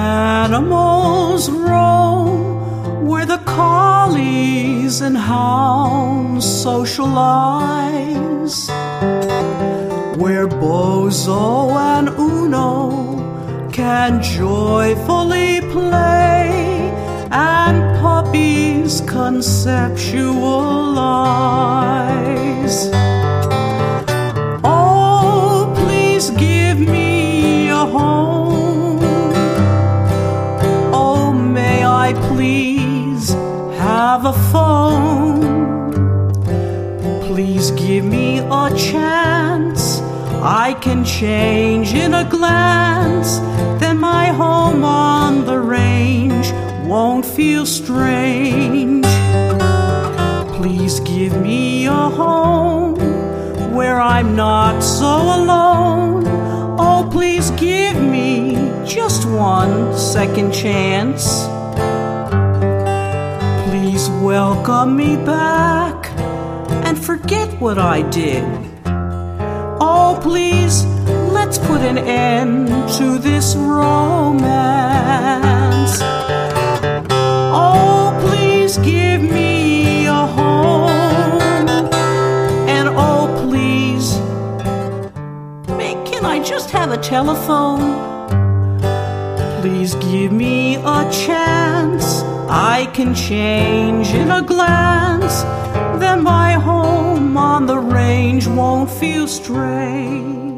animals roam, where the collies and hounds socialize, where Bozo and Uno can joyfully play, and puppies conceptualize. Oh, please give me a home. Oh, may I please have a phone. Please give me a chance. I can change in a glance. Then my home on the range won't feel strange. Please give me a home where I'm not so alone. Oh, please give me just one second chance. Please welcome me back and forget what I did. Oh, please, let's put an end to this romance. Oh, please give me a home. And oh, please, can I just have a telephone? Please give me a chance. I can change in a glance. Then my home on the range won't feel strange.